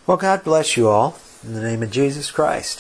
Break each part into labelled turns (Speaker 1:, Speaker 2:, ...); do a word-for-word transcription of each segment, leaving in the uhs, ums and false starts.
Speaker 1: Well, God bless you all in the name of Jesus Christ.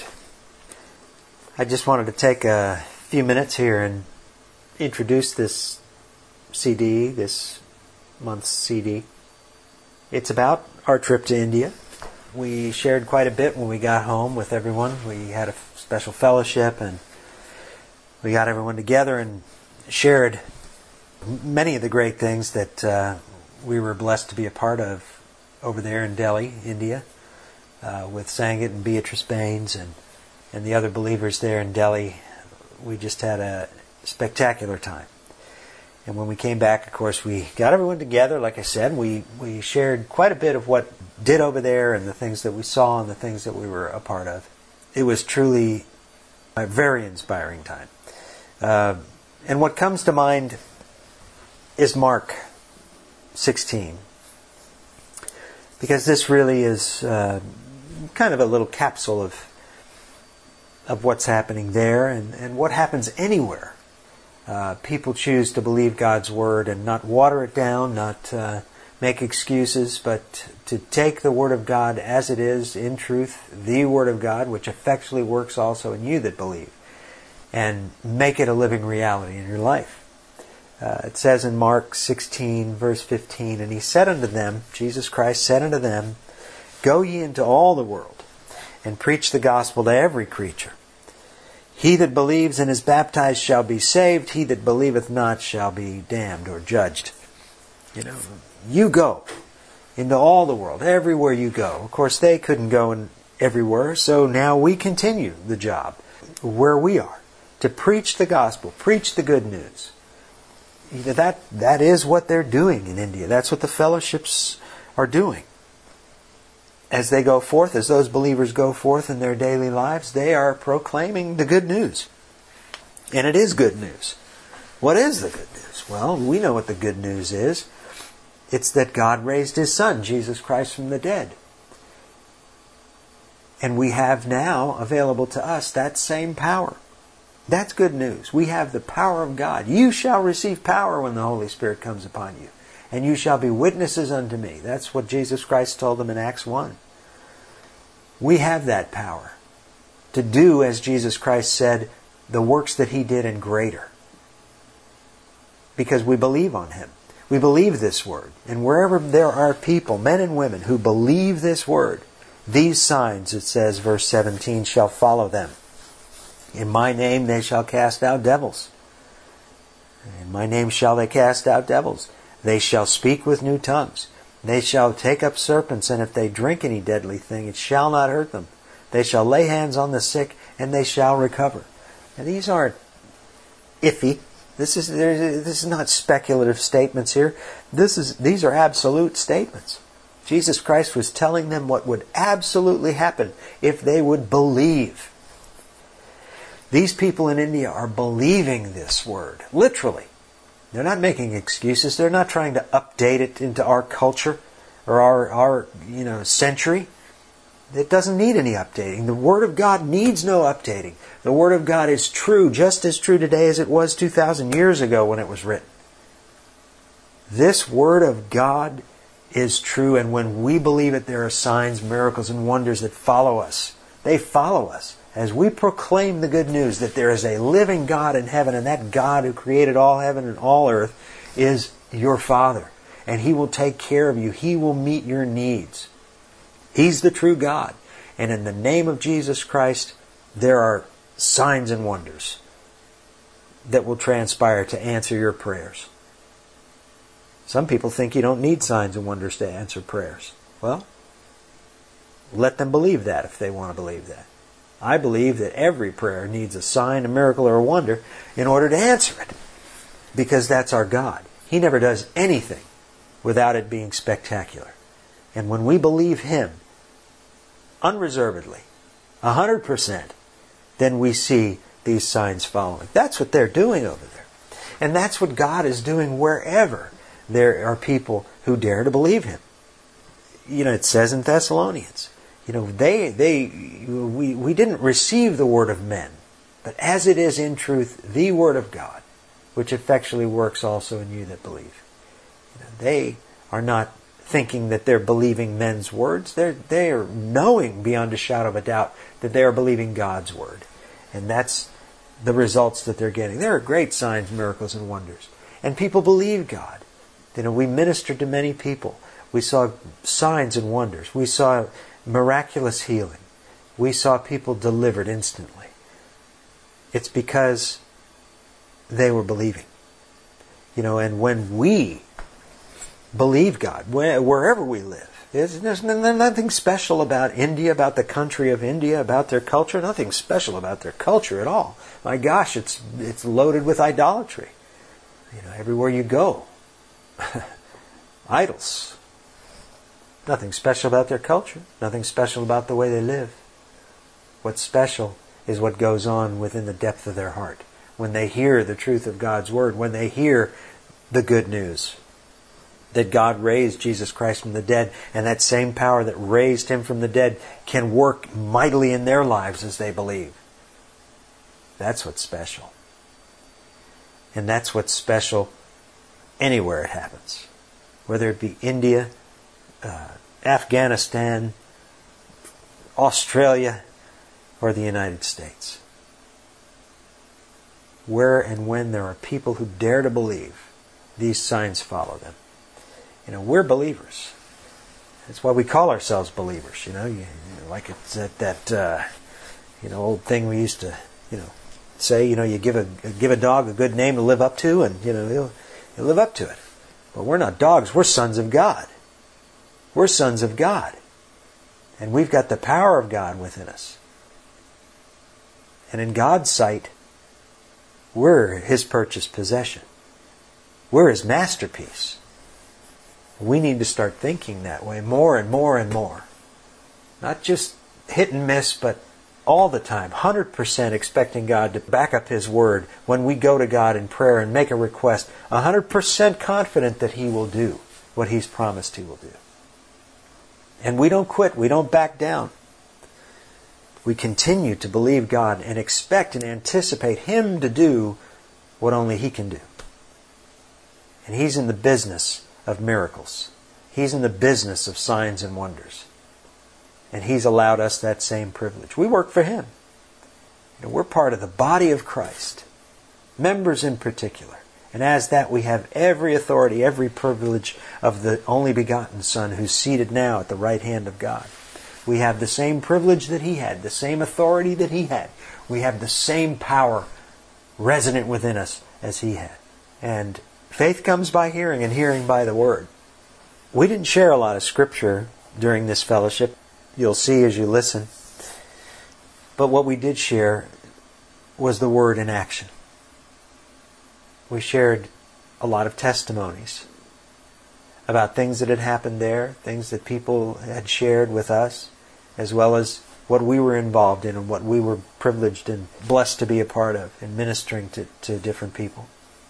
Speaker 1: I just wanted to take a few minutes here and introduce this C D, this month's C D. It's about our trip to India. We shared quite a bit when we got home with everyone. We had a special fellowship and we got everyone together and shared many of the great things that uh, we were blessed to be a part of over there in Delhi, India. Uh, with Sangat and Beatrice Baines and, and the other believers there in Delhi. We just had a spectacular time. And when we came back, of course, we got everyone together, like I said. We, we shared quite a bit of what did over there and the things that we saw and the things that we were a part of. It was truly a very inspiring time. Uh, and what comes to mind is Mark sixteen. Because this really is uh, kind of a little capsule of of what's happening there and, and what happens anywhere. Uh, people choose to believe God's Word and not water it down, not uh, make excuses, but to take the Word of God as it is, in truth, the Word of God, which effectually works also in you that believe, and make it a living reality in your life. Uh, it says in Mark sixteen, verse fifteen, "And he said unto them," Jesus Christ said unto them, "Go ye into all the world, and preach the gospel to every creature. He that believes and is baptized shall be saved. He that believeth not shall be damned," or judged. You know, you go into all the world, everywhere you go. Of course, they couldn't go in everywhere, so now we continue the job where we are, to preach the gospel, preach the good news. That that is what they're doing in India. That's what the fellowships are doing. As they go forth, as those believers go forth in their daily lives, they are proclaiming the good news. And it is good news. What is the good news? Well, we know what the good news is. It's that God raised His Son, Jesus Christ, from the dead. And we have now available to us that same power. That's good news. We have the power of God. You shall receive power when the Holy Spirit comes upon you. And you shall be witnesses unto me. That's what Jesus Christ told them in Acts one. We have that power to do, as Jesus Christ said, the works that He did and greater. Because we believe on Him. We believe this Word. And wherever there are people, men and women, who believe this Word, these signs, it says, verse seventeen, shall follow them. In my name they shall cast out devils. In my name shall they cast out devils. They shall speak with new tongues. They shall take up serpents, and if they drink any deadly thing, it shall not hurt them. They shall lay hands on the sick, and they shall recover. Now, these aren't iffy. This is this is not speculative statements here. This is these are absolute statements. Jesus Christ was telling them what would absolutely happen if they would believe. These people in India are believing this Word, literally. They're not making excuses. They're not trying to update it into our culture or our, our you know, century. It doesn't need any updating. The Word of God needs no updating. The Word of God is true, just as true today as it was two thousand years ago when it was written. This Word of God is true, and when we believe it, there are signs, miracles, and wonders that follow us. They follow us. As we proclaim the good news that there is a living God in heaven, and that God who created all heaven and all earth is your Father. And He will take care of you. He will meet your needs. He's the true God. And in the name of Jesus Christ, there are signs and wonders that will transpire to answer your prayers. Some people think you don't need signs and wonders to answer prayers. Well, let them believe that if they want to believe that. I believe that every prayer needs a sign, a miracle, or a wonder in order to answer it. Because that's our God. He never does anything without it being spectacular. And when we believe Him unreservedly, a hundred percent, then we see these signs following. That's what they're doing over there. And that's what God is doing wherever there are people who dare to believe Him. You know, it says in Thessalonians, You know, they, they, we, we didn't receive the word of men, but as it is in truth, the word of God, which effectually works also in you that believe. You know, they are not thinking that they're believing men's words. They're, they are knowing beyond a shadow of a doubt that they are believing God's word. And that's the results that they're getting. There are great signs, miracles, and wonders. And people believe God. You know, we ministered to many people. We saw signs and wonders. We saw miraculous healing. We saw people delivered instantly. It's because they were believing. You know, and when we believe God, wherever we live, there's, there's nothing special about India, about the country of India, about their culture. Nothing special about their culture at all. My gosh, it's it's loaded with idolatry. You know, everywhere you go, idols. Nothing special about their culture. Nothing special about the way they live. What's special is what goes on within the depth of their heart. When they hear the truth of God's Word, when they hear the good news that God raised Jesus Christ from the dead, and that same power that raised Him from the dead can work mightily in their lives as they believe. That's what's special. And that's what's special anywhere it happens. Whether it be India, uh, Afghanistan, Australia, or the United States. Where and when there are people who dare to believe, these signs follow them. You know, we're believers. That's why we call ourselves believers. You know, you, you know like it's that, that uh, you know old thing we used to, you know, say. You know, you give a give a dog a good name to live up to, and you know he'll, he'll live up to it. But we're not dogs. We're sons of God. We're sons of God, and we've got the power of God within us. And in God's sight, we're His purchased possession. We're His masterpiece. We need to start thinking that way more and more and more. Not just hit and miss, but all the time, one hundred percent expecting God to back up His Word when we go to God in prayer and make a request, one hundred percent confident that He will do what He's promised He will do. And we don't quit. We don't back down. We continue to believe God and expect and anticipate Him to do what only He can do. And He's in the business of miracles. He's in the business of signs and wonders. And He's allowed us that same privilege. We work for Him. You know, we're part of the body of Christ. Members in particular. And as that, we have every authority, every privilege of the only begotten Son who's seated now at the right hand of God. We have the same privilege that He had, the same authority that He had. We have the same power resident within us as He had. And faith comes by hearing, and hearing by the Word. We didn't share a lot of Scripture during this fellowship. You'll see as you listen. But what we did share was the Word in action. We shared a lot of testimonies about things that had happened there, things that people had shared with us, as well as what we were involved in and what we were privileged and blessed to be a part of in ministering to, to different people.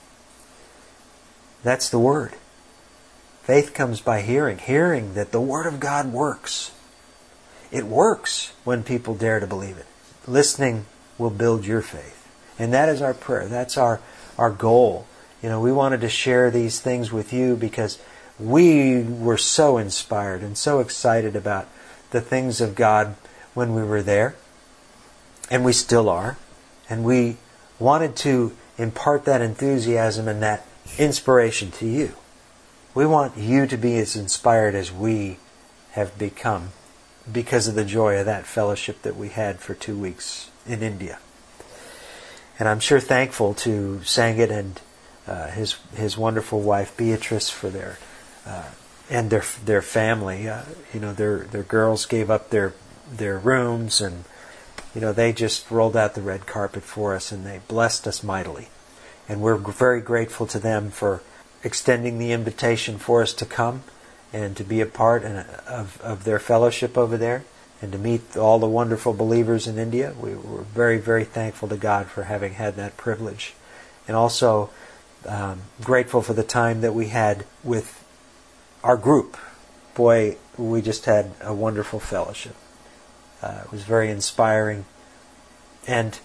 Speaker 1: That's the Word. Faith comes by hearing, hearing that the Word of God works. It works when people dare to believe it. Listening will build your faith. And that is our prayer. That's our, our goal. You know, we wanted to share these things with you because we were so inspired and so excited about the things of God when we were there. And we still are. And we wanted to impart that enthusiasm and that inspiration to you. We want you to be as inspired as we have become because of the joy of that fellowship that we had for two weeks in India. And I'm sure thankful to Sangat and uh, his his wonderful wife Beatrice for their uh, and their their family. Uh, you know, their their girls gave up their their rooms, and you know they just rolled out the red carpet for us, and they blessed us mightily. And we're very grateful to them for extending the invitation for us to come and to be a part of, of their fellowship over there and to meet all the wonderful believers in India. We were very, very thankful to God for having had that privilege. And also um, grateful for the time that we had with our group. Boy, we just had a wonderful fellowship. Uh, it was very inspiring. And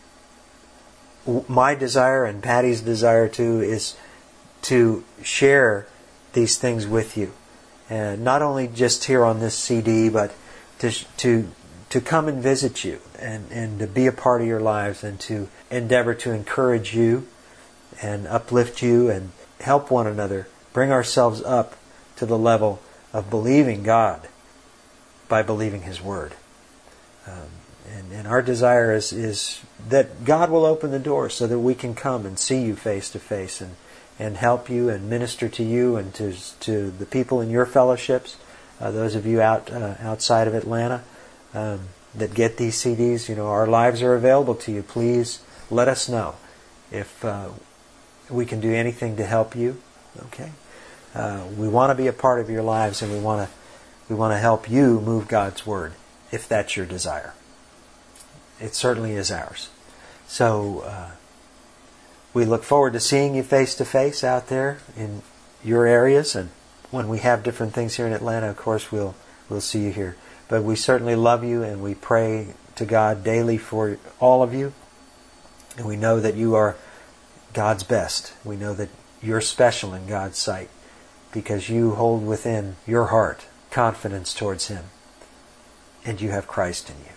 Speaker 1: my desire and Patty's desire too is to share these things with you and not only just here on this C D, but to to to come and visit you and, and to be a part of your lives and to endeavor to encourage you and uplift you and help one another, bring ourselves up to the level of believing God by believing His Word. Um, and, and our desire is, is that God will open the door so that we can come and see you face to face and, and help you and minister to you and to to the people in your fellowships, uh, those of you out uh, outside of Atlanta um, that get these C Ds. You know, our lives are available to you. Please let us know if uh, we can do anything to help you. Okay, uh, we want to be a part of your lives, and we want to we want to help you move God's Word, if that's your desire. It certainly is ours. So uh, we look forward to seeing you face to face out there in your areas, and when we have different things here in Atlanta, of course, we'll we'll see you here. But we certainly love you, and we pray to God daily for all of you, and we know that you are God's best. We know that you're special in God's sight because you hold within your heart confidence towards Him, and you have Christ in you.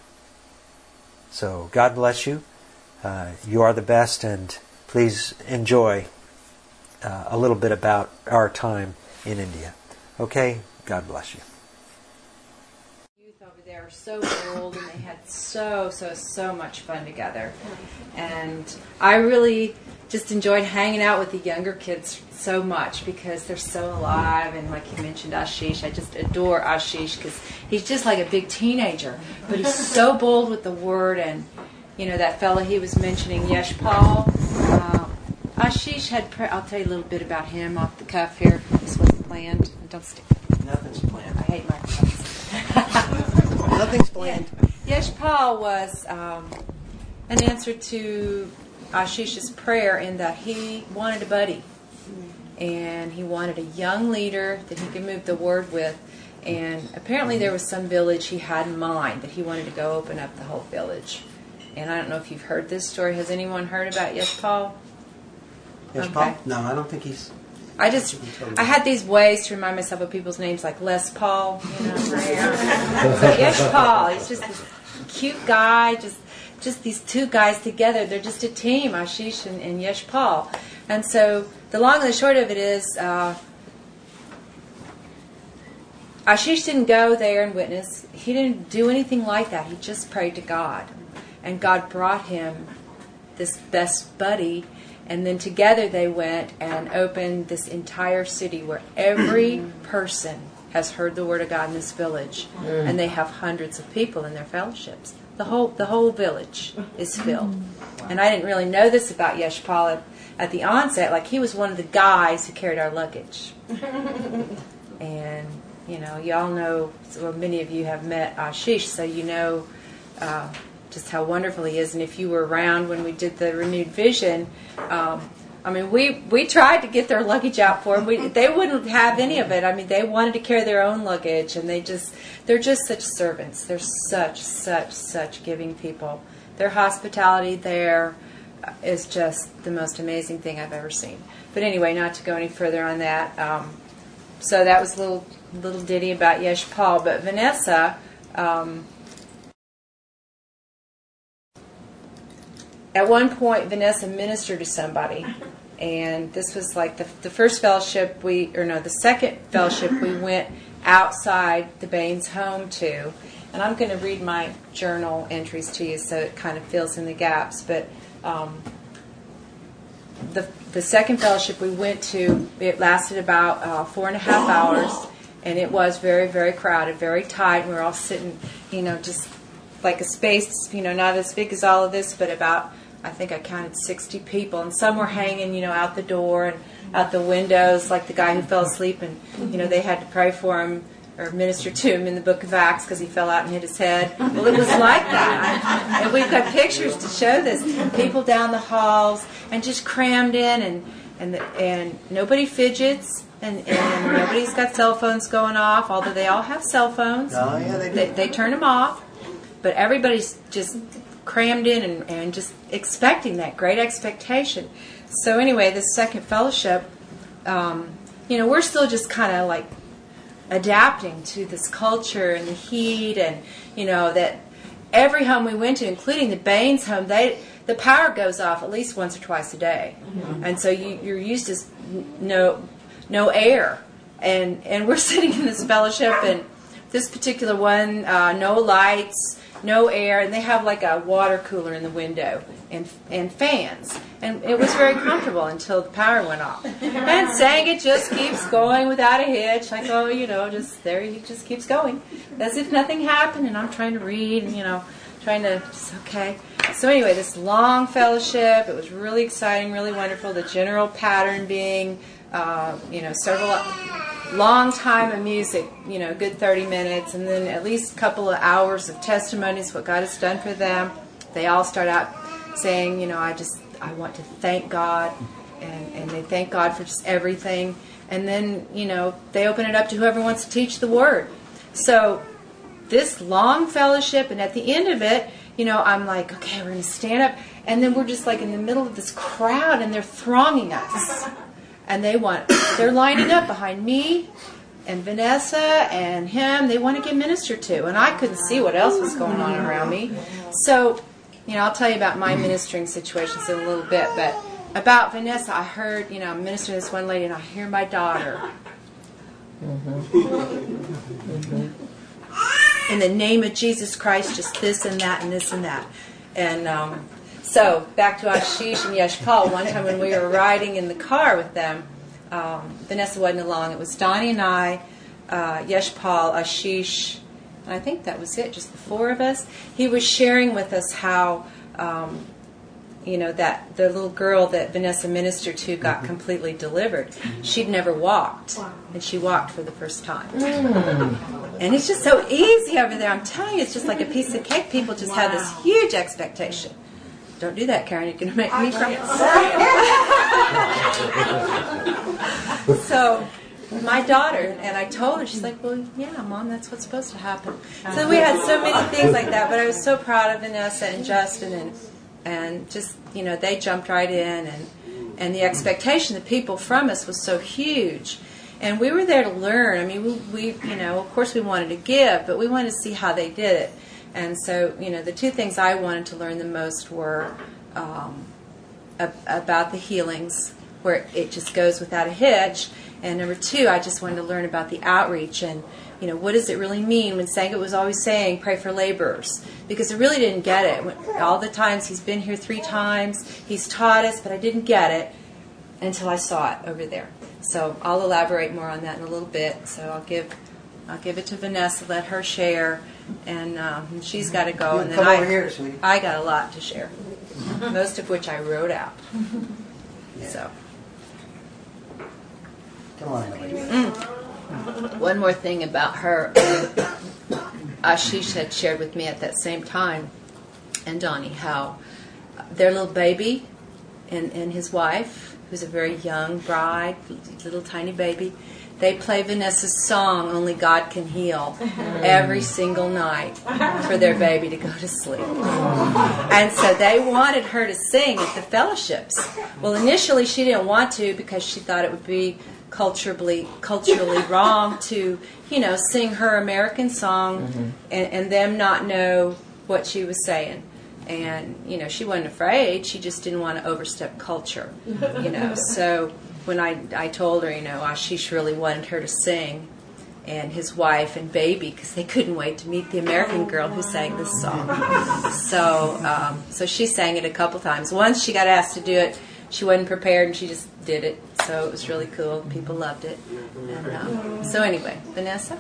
Speaker 1: So God bless you. Uh, you are the best, and please enjoy uh, a little bit about our time in India. Okay? God bless you.
Speaker 2: Youth over there are so bold, and they had so, so, so much fun together. And I really just enjoyed hanging out with the younger kids so much because they're so alive. And like you mentioned, Ashish, I just adore Ashish because he's just like a big teenager, but he's so bold with the Word. And you know that fellow he was mentioning, Yeshpal. Uh, Ashish had. Pre- I'll tell you a little bit about him off the cuff here. This wasn't planned. Don't stick.
Speaker 1: Nothing's planned.
Speaker 2: I hate microphones.
Speaker 1: Nothing's planned.
Speaker 2: Yeah. Yeshpal was um, an answer to Ashish's prayer in that he wanted a buddy. And he wanted a young leader that he could move the Word with. And apparently there was some village he had in mind that he wanted to go open up the whole village. And I don't know if you've heard this story. Has anyone heard about Yeshpal?
Speaker 1: Yeshpal?
Speaker 2: Okay.
Speaker 1: No, I don't think he's...
Speaker 2: I just, I had these ways to remind myself of people's names like Les Paul, you know. But Yeshpal, he's just this cute guy, just just these two guys together. They're just a team, Ashish and, and Yeshpal. And so the long and the short of it is, uh, Ashish didn't go there and witness. He didn't do anything like that. He just prayed to God. And God brought him this best buddy. And then together they went and opened this entire city where every person has heard the Word of God in this village. Mm. And they have hundreds of people in their fellowships. The whole the whole village is filled. Wow. And I didn't really know this about Yeshpal at, at the onset. Like, he was one of the guys who carried our luggage. And, you know, y'all know, well, many of you have met Ashish, so you know uh, just how wonderful he is. And if you were around when we did the Renewed Vision, um, I mean, we, we tried to get their luggage out for them. We, they wouldn't have any of it. I mean, they wanted to carry their own luggage, and they just, they're just such servants. They're such, such, such giving people. Their hospitality there is just the most amazing thing I've ever seen. But anyway, not to go any further on that. Um, so that was a little, little ditty about Yeshpal. But Vanessa, um, at one point, Vanessa ministered to somebody, and this was like the the first fellowship we, or no, the second fellowship we went outside the Baines home to. And I'm going to read my journal entries to you so it kind of fills in the gaps. But um, the the second fellowship we went to, it lasted about uh, four and a half hours, and it was very, very crowded, very tight. We were all sitting, you know, just like a space, you know, not as big as all of this, but about, I think I counted sixty people, and some were hanging, you know, out the door and out the windows, like the guy who fell asleep, and, you know, they had to pray for him or minister to him in the book of Acts because he fell out and hit his head. Well, it was like that. And we've got pictures to show this. People down the halls and just crammed in, and and the, and nobody fidgets, and, and nobody's got cell phones going off, although they all have cell phones.
Speaker 1: Oh, yeah, they do.
Speaker 2: They, they turn them off, but everybody's just crammed in and, and just expecting that great expectation. So anyway, this second fellowship, um, you know, we're still just kind of like adapting to this culture and the heat, and you know that every home we went to, including the Baines home, they the power goes off at least once or twice a day, mm-hmm. and so you, you're used to no no air, and and we're sitting in this fellowship, and this particular one, uh, no lights, no air, and they have like a water cooler in the window and and fans, and it was very comfortable until the power went off. And saying it just keeps going without a hitch, like, oh, you know, just there he just keeps going, as if nothing happened. And I'm trying to read, and you know, trying to just okay. So anyway, this long fellowship, it was really exciting, really wonderful. The general pattern being, uh, you know, several long time of music, you know, good thirty minutes, and then at least a couple of hours of testimonies, what God has done for them. They all start out saying, you know, I just, I want to thank God, and, and they thank God for just everything. And then, you know, they open it up to whoever wants to teach the Word. So this long fellowship, and at the end of it, you know, I'm like, okay, we're going to stand up, and then we're just like in the middle of this crowd, and they're thronging us. And they want, they're lining up behind me and Vanessa and him. They want to get ministered to. And I couldn't see what else was going on around me. So, you know, I'll tell you about my ministering situations in a little bit. But about Vanessa, I heard, you know, I'm ministering to this one lady, and I hear my daughter. Mm-hmm. Mm-hmm. In the name of Jesus Christ, just this and that and this and that. And, um... So, back to Ashish and Yeshpal. One time when we were riding in the car with them, um, Vanessa wasn't along. It was Donnie and I, uh, Yeshpal, Ashish, and I think that was it, just the four of us. He was sharing with us how, um, you know, that the little girl that Vanessa ministered to got completely delivered. She'd never walked, and she walked for the first time. And it's just so easy over there. I'm telling you, it's just like a piece of cake. People just have this huge expectation. Don't do that, Karen. You're going to make me cry. So, my daughter, and I told her, she's like, well, yeah, Mom, that's what's supposed to happen. So we had so many things like that, but I was so proud of Vanessa and Justin, and and just, you know, they jumped right in, and, and the expectation of the people from us was so huge. And we were there to learn. I mean, we, we, you know, of course we wanted to give, but we wanted to see how they did it. And so, you know, the two things I wanted to learn the most were um, ab- about the healings, where it just goes without a hitch. And number two, I just wanted to learn about the outreach and, you know, what does it really mean when Sangat was always saying, pray for laborers? Because I really didn't get it. All the times he's been here three times, he's taught us, but I didn't get it until I saw it over there. So I'll elaborate more on that in a little bit. So I'll give I'll give it to Vanessa, let her share. And um, she's got to go, and then
Speaker 1: Come
Speaker 2: I,
Speaker 1: over here, sweetie.
Speaker 2: I got a lot to share, most of which I wrote out.
Speaker 1: Yeah.
Speaker 2: So,
Speaker 1: Come on, lady.
Speaker 2: Mm. One more thing about her, Ashish had shared with me at that same time, and Donnie, how their little baby and, and his wife, who's a very young bride, little tiny baby, they play Vanessa's song, Only God Can Heal, every single night for their baby to go to sleep. And so they wanted her to sing at the fellowships. Well, initially she didn't want to because she thought it would be culturally culturally wrong to, you know, sing her American song mm-hmm. and, and them not know what she was saying. And, you know, she wasn't afraid. She just didn't want to overstep culture, you know. So when I, I told her, you know, Ashish really wanted her to sing, and his wife and baby, because they couldn't wait to meet the American girl who sang this song. So um, so she sang it a couple times. Once she got asked to do it, she wasn't prepared, and she just did it. So it was really cool. People loved it. And um, so anyway, Vanessa?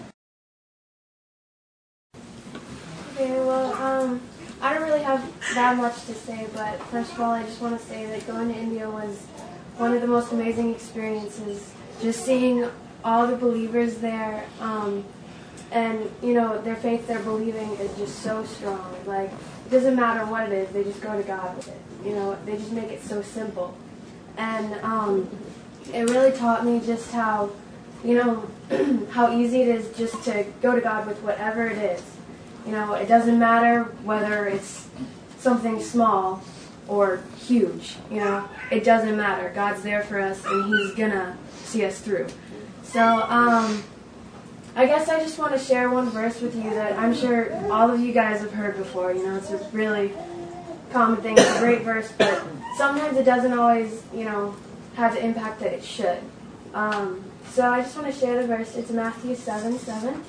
Speaker 3: Okay, well, um, I don't really have that much to say, but first of all, I just want to say that going to India was one of the most amazing experiences. Just seeing all the believers there, um, and, you know, their faith they're believing is just so strong. Like, it doesn't matter what it is, they just go to God with it. You know, they just make it so simple. And um, it really taught me just how, you know, how easy it is just to go to God with whatever it is. You know, it doesn't matter whether it's something small or huge, you know. It doesn't matter. God's there for us, and He's going to see us through. So, um, I guess I just want to share one verse with you that I'm sure all of you guys have heard before. You know, it's a really common thing. It's a great verse, but sometimes it doesn't always, you know, have the impact that it should. Um, so I just want to share the verse. It's Matthew seven seven.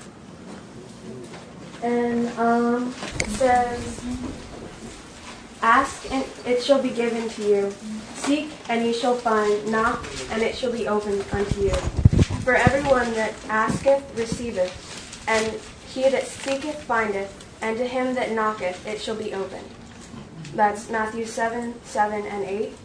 Speaker 3: And um, it says, "Ask and it shall be given to you. Seek and ye shall find. Knock and it shall be opened unto you. For everyone that asketh receiveth, and he that seeketh findeth, and to him that knocketh it shall be opened." That's Matthew seven, seven, and eight.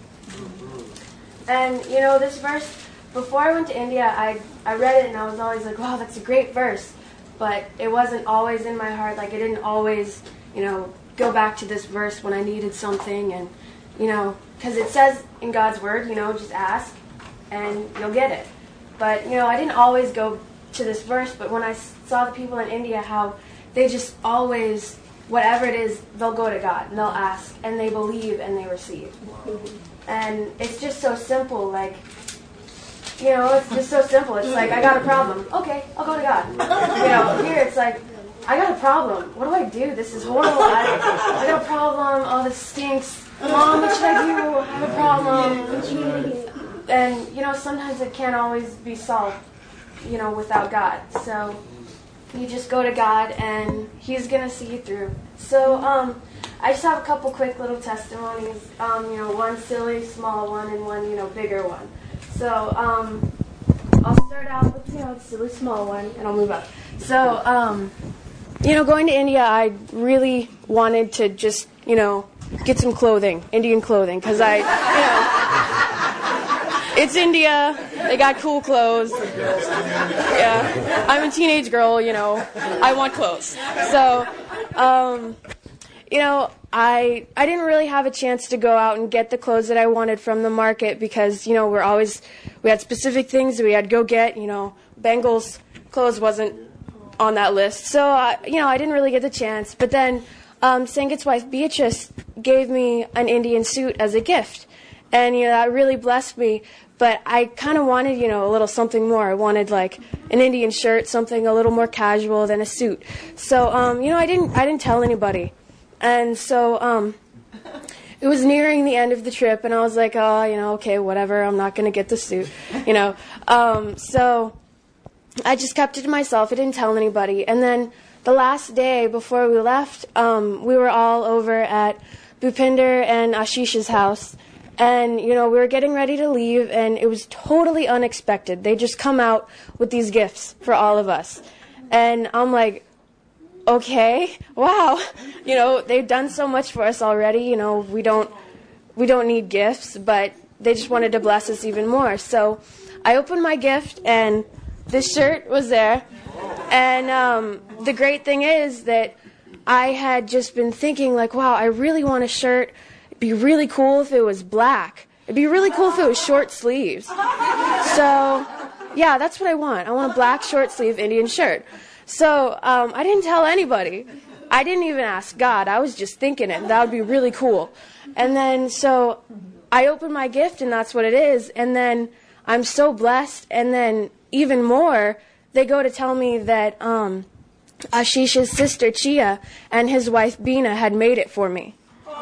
Speaker 3: And, you know, this verse, before I went to India, I, I read it and I was always like, wow, that's a great verse. But it wasn't always in my heart. Like, I didn't always, you know, go back to this verse when I needed something. And, you know, because it says in God's Word, you know, just ask and you'll get it. But, you know, I didn't always go to this verse, but when I saw the people in India, how they just always, whatever it is, they'll go to God, and they'll ask, and they believe, and they receive. And it's just so simple, like, you know, it's just so simple. It's like, I got a problem. Okay, I'll go to God. You know, here it's like, I got a problem. What do I do? This is horrible. I, I got a problem. Oh, this stinks. Mom, what should I do? I have a problem. And, you know, sometimes it can't always be solved, you know, without God. So you just go to God, and He's going to see you through. So um, I just have a couple quick little testimonies, um, you know, one silly, small one, and one, you know, bigger one. So um, I'll start out with, you know, the silly, small one, and I'll move up. So, um, you know, going to India, I really wanted to just, you know, get some clothing, Indian clothing, because I, you know, it's India. They got cool clothes. Yeah, I'm a teenage girl, you know. I want clothes. So, um, you know, I I didn't really have a chance to go out and get the clothes that I wanted from the market because, you know, we're always, we had specific things that we had to go get. You know, Bengals clothes wasn't on that list. So, uh, you know, I didn't really get the chance. But then um, Sangat's wife, Beatrice, gave me an Indian suit as a gift. And, you know, that really blessed me. But I kind of wanted, you know, a little something more. I wanted, like, an Indian shirt, something a little more casual than a suit. So, um, you know, I didn't I didn't tell anybody. And so um, it was nearing the end of the trip, and I was like, oh, you know, okay, whatever. I'm not going to get the suit, you know. Um, so I just kept it to myself. I didn't tell anybody. And then the last day before we left, um, we were all over at Bhupinder and Ashish's house. And, you know, we were getting ready to leave, and it was totally unexpected. They just come out with these gifts for all of us. And I'm like, okay, wow. You know, they've done so much for us already. You know, we don't we don't need gifts, but they just wanted to bless us even more. So I opened my gift, and this shirt was there. And um, the great thing is that I had just been thinking, like, wow, I really want a shirt. It'd be really cool if it was black. It'd be really cool if it was short sleeves. So, yeah, that's what I want. I want a black short sleeve Indian shirt. So um, I didn't tell anybody. I didn't even ask God. I was just thinking it. That would be really cool. And then so I opened my gift, and that's what it is. And then I'm so blessed. And then even more, they go to tell me that um, Ashish's sister, Chia, and his wife, Bina, had made it for me.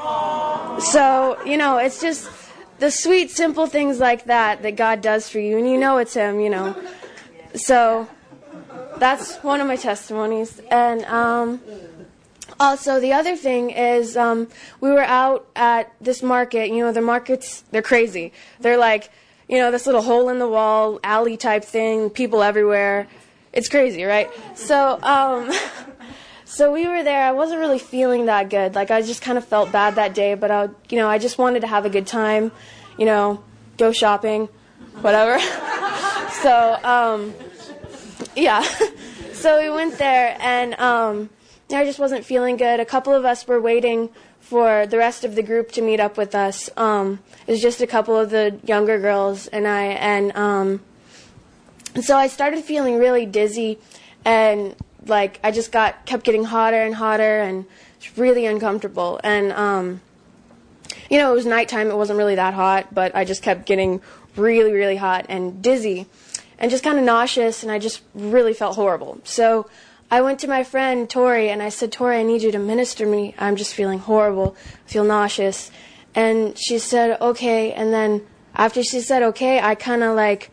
Speaker 3: So, you know, it's just the sweet, simple things like that that God does for you. And you know it's Him, you know. So that's one of my testimonies. And um, also the other thing is um, we were out at this market. You know, the markets, they're crazy. They're like, you know, this little hole-in-the-wall, alley type thing, people everywhere. It's crazy, right? So, um... So we were there. I wasn't really feeling that good. Like, I just kind of felt bad that day, but I, you know, I just wanted to have a good time, you know, go shopping, whatever. so, um, yeah. so we went there, and um, I just wasn't feeling good. A couple of us were waiting for the rest of the group to meet up with us. Um, it was just a couple of the younger girls and I, and um, so I started feeling really dizzy, and like I just got kept getting hotter and hotter, and it's really uncomfortable. And um, you know, it was nighttime. It wasn't really that hot, but I just kept getting really, really hot and dizzy. and just kind of nauseous, and I just really felt horrible. So I went to my friend Tori, and I said, Tori, I need you to minister to me. I'm just feeling horrible. I feel nauseous. And she said, okay. And then after she said okay, I kind of like,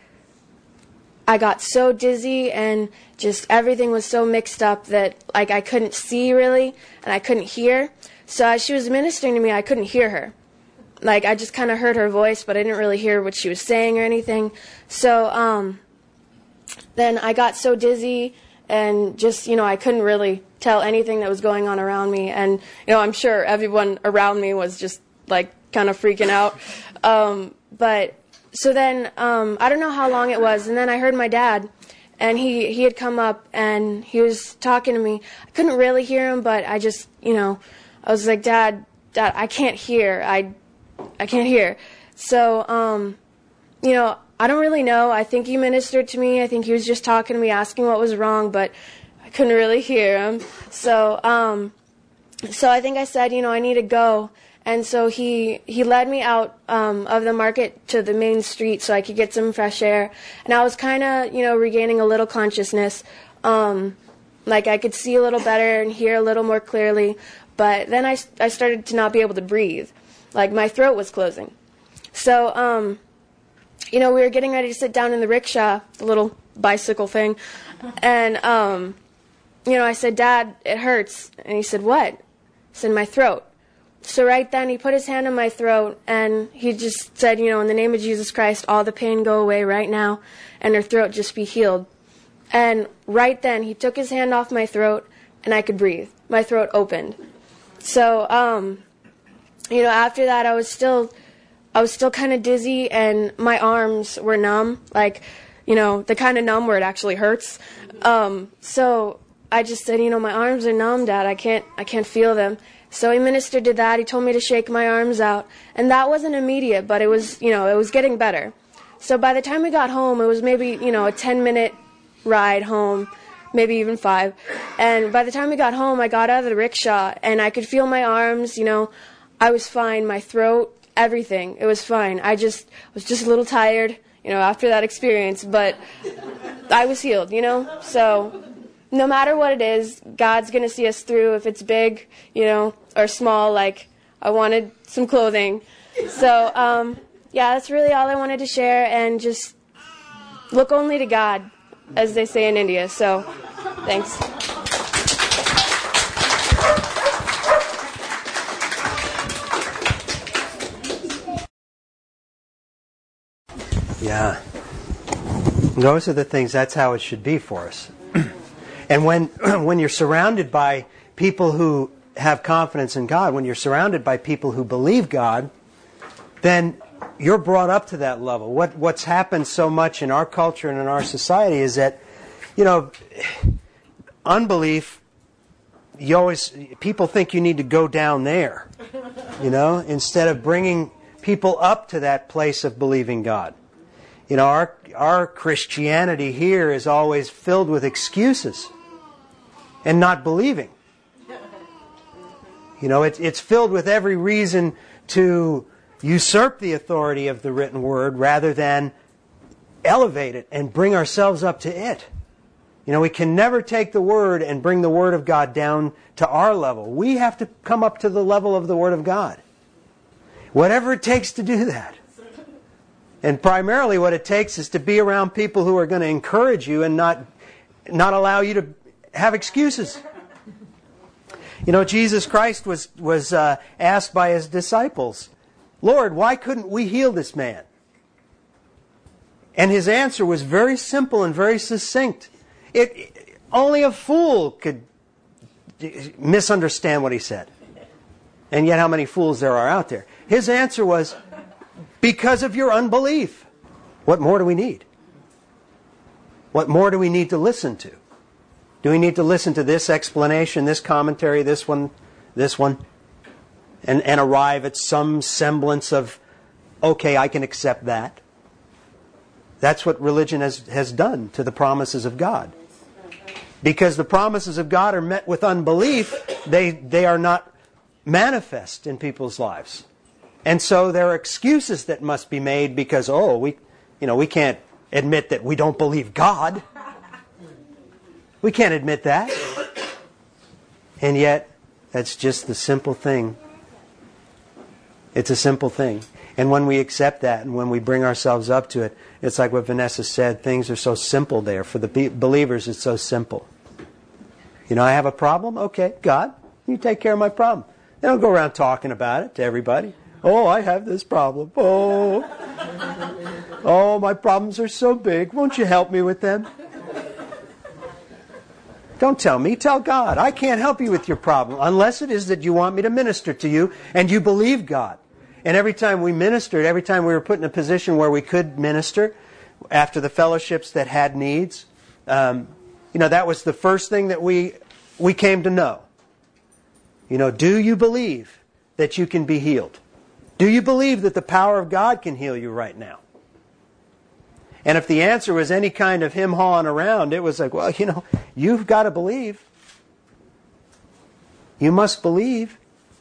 Speaker 3: I got so dizzy, and just everything was so mixed up that like I couldn't see really, and I couldn't hear. So as she was ministering to me, I couldn't hear her. Like, I just kind of heard her voice, but I didn't really hear what she was saying or anything. So um, then I got so dizzy, and just, you know, I couldn't really tell anything that was going on around me. And, you know, I'm sure everyone around me was just, like, kind of freaking out. Um, but so then, um, I don't know how long it was, and then I heard my dad, and he, he had come up, and he was talking to me. I couldn't really hear him, but I just, you know, I was like, Dad, Dad, I can't hear. I, I can't hear. So, um, you know, I don't really know. I think he ministered to me. I think he was just talking to me, asking what was wrong, but I couldn't really hear him. So, um, so I think I said, you know, I need to go. And so he, he led me out um, of the market to the main street so I could get some fresh air. And I was kind of, you know, regaining a little consciousness. Um, like I could see a little better and hear a little more clearly. But then I, I started to not be able to breathe. Like my throat was closing. So, um, you know, we were getting ready to sit down in the rickshaw, the little bicycle thing. And, um, you know, I said, Dad, it hurts. And he said, what? I said, my throat. So right then he put his hand on my throat, and he just said, you know, in the name of Jesus Christ, all the pain go away right now, and her throat just be healed. And right then he took his hand off my throat, and I could breathe. My throat opened. So, um, you know, after that I was still, I was still kind of dizzy, and my arms were numb, like, you know, the kind of numb where it actually hurts. Um, so I just said, you know, my arms are numb, Dad. I can't, I can't feel them. So he ministered to that. He told me to shake my arms out. And that wasn't immediate, but it was, you know, it was getting better. So by the time we got home, it was maybe, you know, a ten-minute ride home, maybe even five. And by the time we got home, I got out of the rickshaw, and I could feel my arms, you know. I was fine. My throat, everything. It was fine. I just was just a little tired, you know, after that experience. But I was healed, you know. So no matter what it is, God's going to see us through. If it's big, you know, or small, like I wanted some clothing. So, um, yeah, that's really all I wanted to share. And just look only to God, as they say in India. So, thanks.
Speaker 1: Yeah. Those are the things, that's how it should be for us. And when when you're surrounded by people who have confidence in God, when you're surrounded by people who believe God, then you're brought up to that level. What what's happened so much in our culture and in our society is that, you know, unbelief, you always, people think you need to go down there, you know, instead of bringing people up to that place of believing God. You know, our our Christianity here is always filled with excuses and not believing. You know, it's it's filled with every reason to usurp the authority of the written word rather than elevate it and bring ourselves up to it. You know, we can never take the word and bring the word of God down to our level. We have to come up to the level of the word of God. Whatever it takes to do that. And primarily what it takes is to be around people who are going to encourage you and not not allow you to have excuses. You know, Jesus Christ was, was uh, asked by His disciples, Lord, why couldn't we heal this man? And His answer was very simple and very succinct. It, it only a fool could misunderstand what He said. And yet how many fools there are out there. His answer was, because of your unbelief. What more do we need? What more do we need to listen to? Do we need to listen to this explanation, this commentary, this one, this one, and, and arrive at some semblance of, okay, I can accept that? That's what religion has, has done to the promises of God. Because the promises of God are met with unbelief, they, they are not manifest in people's lives. And so there are excuses that must be made because, oh, we, you know, we can't admit that we don't believe God. We can't admit that. And yet, that's just the simple thing. It's a simple thing. And when we accept that and when we bring ourselves up to it, it's like what Vanessa said, things are so simple there. For the be- believers, it's so simple. You know, I have a problem? Okay, God, you take care of my problem. They don't go around talking about it to everybody. Oh, I have this problem. Oh, oh, my problems are so big. Won't you help me with them? Don't tell me. Tell God. I can't help you with your problem unless it is that you want me to minister to you and you believe God. And every time we ministered, every time we were put in a position where we could minister after the fellowships that had needs, um, you know, that was the first thing that we we came to know. You know, do you believe that you can be healed? Do you believe that the power of God can heal you right now? And if the answer was any kind of him hawing around, it was like, well, you know, you've got to believe. You must believe.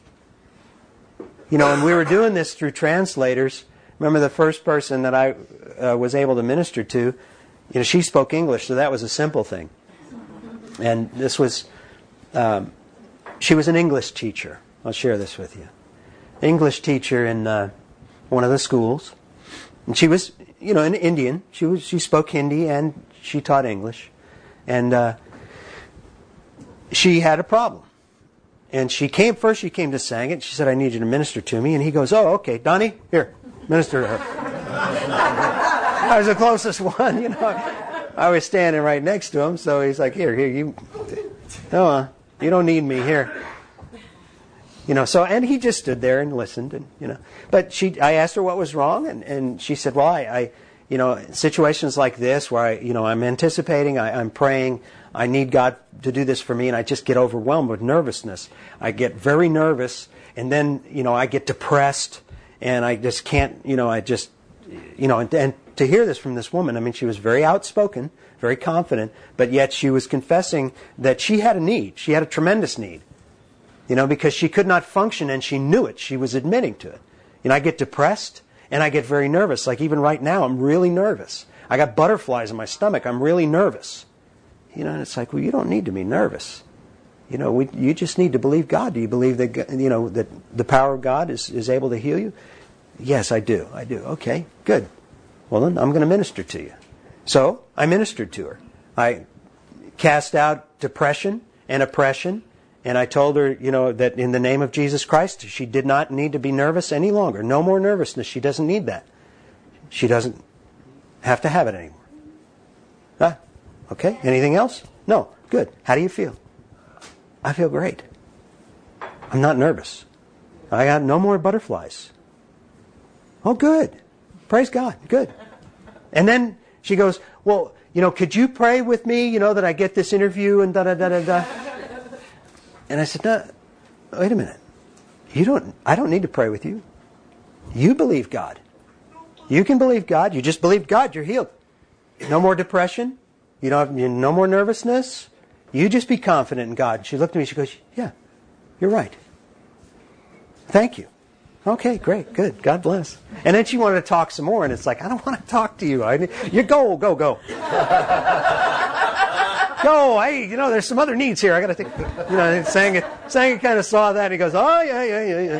Speaker 1: You know, and we were doing this through translators. Remember the first person that I uh, was able to minister to, you know, she spoke English, so that was a simple thing. And this was, um, she was an English teacher. I'll share this with you. English teacher in uh, one of the schools. And she was, you know, an Indian. She was, she spoke Hindi and she taught English. And uh, she had a problem. And she came, first she came to Sangat. She said, I need you to minister to me. And he goes, oh, okay, Donnie, here, minister to her. I was the closest one, you know. I was standing right next to him, so he's like, here, here, you, no, uh, you don't need me, here. You know, so, and he just stood there and listened, and, you know. But she, I asked her what was wrong, and, and she said, well, I, I, you know, situations like this where I, you know, I'm anticipating, I, I'm praying, I need God to do this for me, and I just get overwhelmed with nervousness. I get very nervous, and then, you know, I get depressed, and I just can't, you know, I just, you know, and, and to hear this from this woman, I mean, she was very outspoken, very confident, but yet she was confessing that she had a need. She had a tremendous need, you know, because she could not function, and she knew it. She was admitting to it. You know, I get depressed, and I get very nervous. Like even right now, I'm really nervous. I got butterflies in my stomach. I'm really nervous. You know, and it's like, well, you don't need to be nervous. You know, we, you just need to believe God. Do you believe that, you know, that the power of God is, is able to heal you? Yes, I do. I do. Okay, good. Well, then I'm going to minister to you. So I ministered to her. I cast out depression and oppression, and I told her, you know, that in the name of Jesus Christ, she did not need to be nervous any longer. No more nervousness. She doesn't need that. She doesn't have to have it anymore. Huh? Okay, anything else? No. Good. How do you feel? I feel great. I'm not nervous. I got no more butterflies. Oh, good. Praise God. Good. And then she goes, well, you know, could you pray with me, you know, that I get this interview and da-da-da-da-da. And I said, no, wait a minute. You don't, I don't need to pray with you. You believe God. You can believe God. You just believe God. You're healed. No more depression. You don't have no more nervousness. You just be confident in God. She looked at me. She goes, yeah, you're right. Thank you. Okay, great, good. God bless. And then she wanted to talk some more, and it's like, I don't want to talk to you. I, you go, go, go. Go, I, you know, there's some other needs here. I got to think. You know, Sanga, Sanga kind of saw that, and he goes, oh, yeah, yeah,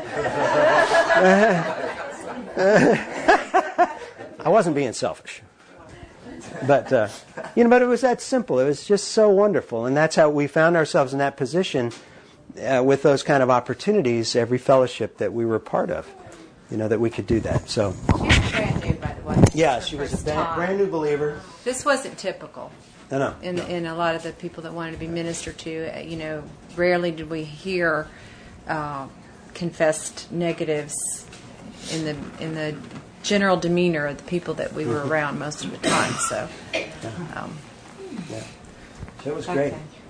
Speaker 1: yeah, yeah. I wasn't being selfish. But, uh, you know, but it was that simple. It was just so wonderful. And that's how we found ourselves in that position uh, with those kind of opportunities, every fellowship that we were part of, you know, that we could do that. So,
Speaker 2: she was brand new, by the way.
Speaker 1: Yeah, she was a brand, brand new believer.
Speaker 2: This wasn't typical.
Speaker 1: No, no.
Speaker 2: In,
Speaker 1: no.
Speaker 2: in a lot of the people that wanted to be ministered to, uh, you know, rarely did we hear uh, confessed negatives in the in the general demeanor of the people that we were around most of the time. So, um,
Speaker 1: yeah. So it was
Speaker 2: okay.
Speaker 1: great.